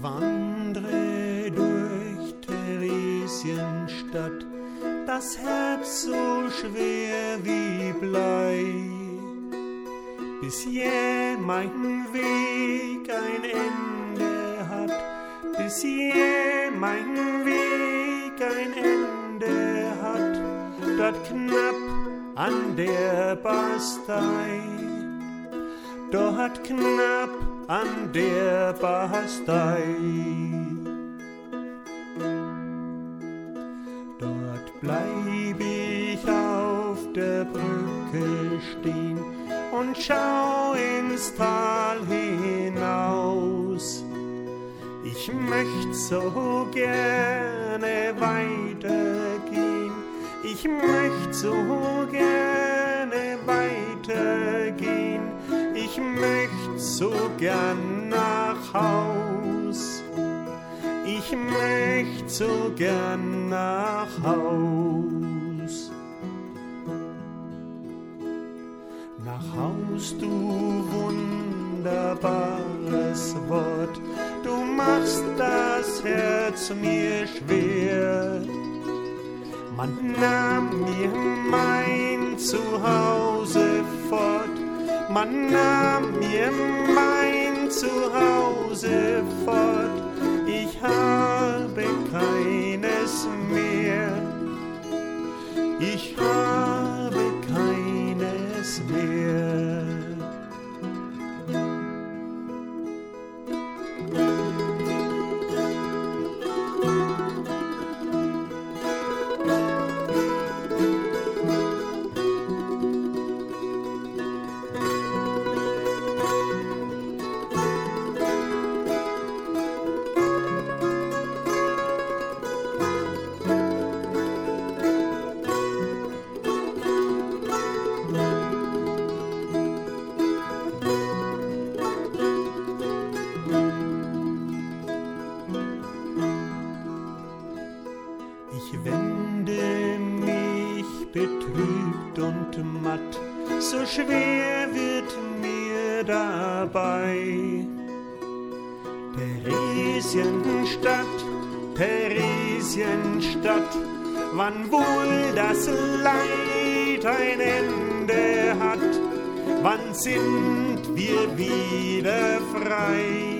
wandre durch Theresienstadt, das Herz so schwer wie Blei, bis jäh mein Weg ein Ende hat, bis jäh mein Weg ein Ende hat, dort knapp an der Bastei, dort knapp an der Bastei. Dort bleib ich auf der Brücke stehen und schau ins Tal hinaus. Ich möcht so gerne weitergehen, ich möcht so gerne weitergehen, ich möcht so gern nach Haus, ich möcht so gern nach Haus. Nach Haus, du wunderbares Wort, du machst das Herz mir schwer. Man nahm mir mein Zuhause fort, man nahm mir mein Zuhause fort, ich habe keines mehr, ich habe keines mehr. Ich wende mich betrübt und matt, so schwer wird mir dabei. Theresienstadt, Theresienstadt, wann wohl das Leid ein Ende hat, wann sind wir wieder frei?